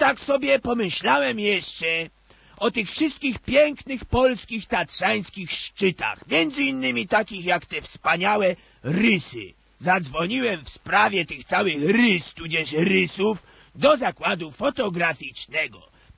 tak sobie pomyślałem jeszcze o tych wszystkich pięknych polskich tatrzańskich szczytach, między innymi takich jak te wspaniałe rysy. Zadzwoniłem w sprawie tych całych rys, tudzież rysów, do zakładu fotograficznego.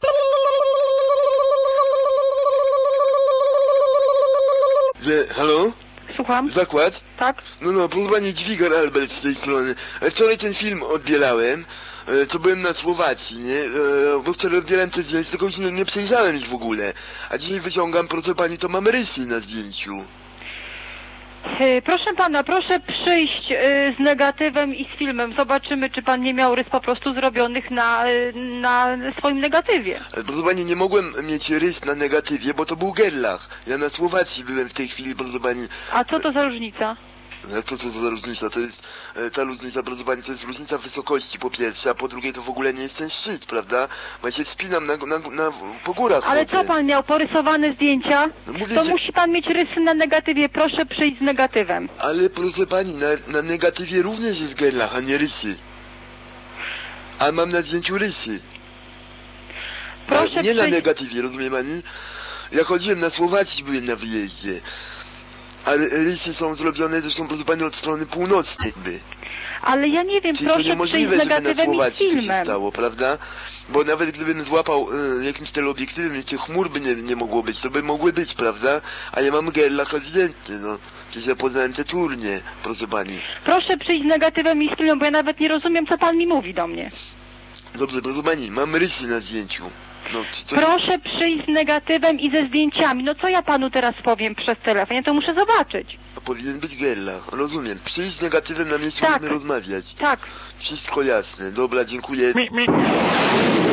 Halo? Słucham? Zakład? Tak? No, proszę pani, Dźwigar Albert z tej strony. Wczoraj ten film odbierałem, co byłem na Słowacji, nie? Bo wczoraj odbierałem te zdjęcia, tylko już nie przejrzałem ich w ogóle. A dzisiaj wyciągam, proszę pani, to mam rysy na zdjęciu. Proszę pana, proszę przyjść z negatywem i z filmem. Zobaczymy, czy pan nie miał rys po prostu zrobionych na swoim negatywie. Proszę pani, nie mogłem mieć rys na negatywie, bo to był Gerlach. Ja na Słowacji byłem w tej chwili, proszę pani. A co to za różnica? Co to za różnica? To jest, ta różnica, proszę pani, to jest różnica wysokości po pierwsze, a po drugie to w ogóle nie jest ten szczyt, prawda? Bo ja się wspinam po górach. Ale chodzę. co pan miał, porysowane zdjęcia? No mówię, To że... musi pan mieć rysy na negatywie, proszę przyjść z negatywem. Ale proszę pani, na negatywie również jest Gerlach, a nie rysy. A mam na zdjęciu rysy. Proszę nie na przyjść... negatywie, rozumie pani? Ja chodziłem na Słowacji, byłem na wyjeździe. A rysy są zrobione zresztą, proszę pani, od strony północnej. Ale ja nie wiem, Czyli to proszę przyjść niemożliwe, z żeby na negatywem i z Słowacji to się filmem. stało, prawda? Bo nawet gdybym złapał jakimś teleobiektywem, jeszcze chmur by nie mogło być, to by mogły być, prawda? A ja mam Gerlach ewidentnie, no. Przecież ja poznałem te turnie, proszę pani. Proszę przyjść z negatywem i z filmem, bo ja nawet nie rozumiem, co pan mi mówi do mnie. Dobrze, proszę pani, mam rysy na zdjęciu. No, Proszę przyjść z negatywem i ze zdjęciami. No co ja panu teraz powiem przez telefon? Ja to muszę zobaczyć. A powinien być Gerlach, rozumiem. Przyjść z negatywem na miejscu, Tak. możemy rozmawiać. Tak. Wszystko jasne. Dobra, dziękuję.